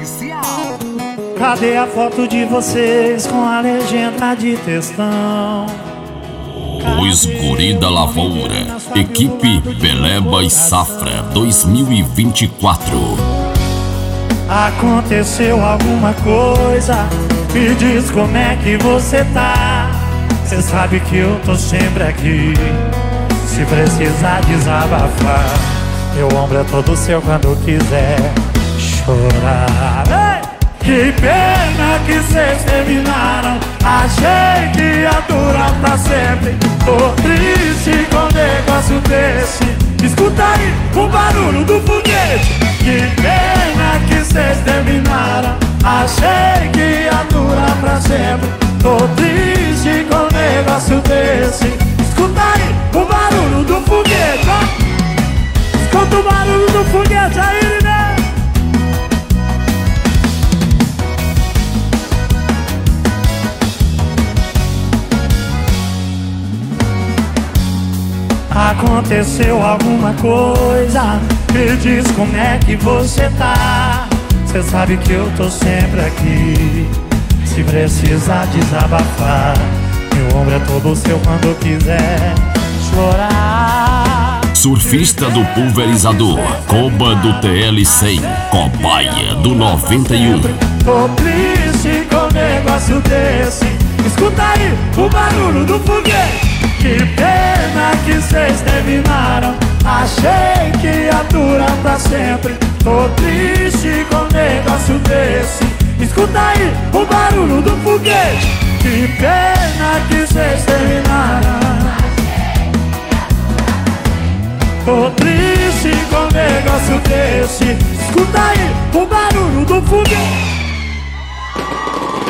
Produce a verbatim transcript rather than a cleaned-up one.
oficial. Cadê a foto de vocês com a legenda de textão? Os Guri da Lavoura, equipe Beleba e Safra dois mil e vinte e quatro. Aconteceu alguma coisa? Me diz como é que você tá. Cê sabe que eu tô sempre aqui, se precisar desabafar. Meu ombro é todo seu quando quiser chorar. Ei! Que pena que cês terminaram, achei que ia durar pra sempre. Tô triste com um negócio desse. Escuta aí o barulho do foguete. Que pena que cês terminaram, achei que ia durar pra sempre. Tô triste com um negócio desse. Escuta aí o barulho do foguete, ó. Escuta o barulho do foguete aí, né? Aconteceu alguma coisa? Me diz como é que você tá. Cê sabe que eu tô sempre aqui, se precisar desabafar. Meu ombro é todo seu quando quiser chorar. Surfista do pulverizador, Koba do T L cem, Cobaia do noventa e um. Tô triste com um negócio desse. Escuta aí o barulho do foguete. Que pena que cês terminaram, achei que ia durar pra sempre. Tô triste com um negócio desse. Escuta aí o barulho do foguete. Que pena que cês terminaram, tô triste com um negócio desse. Escuta aí o barulho do foguete.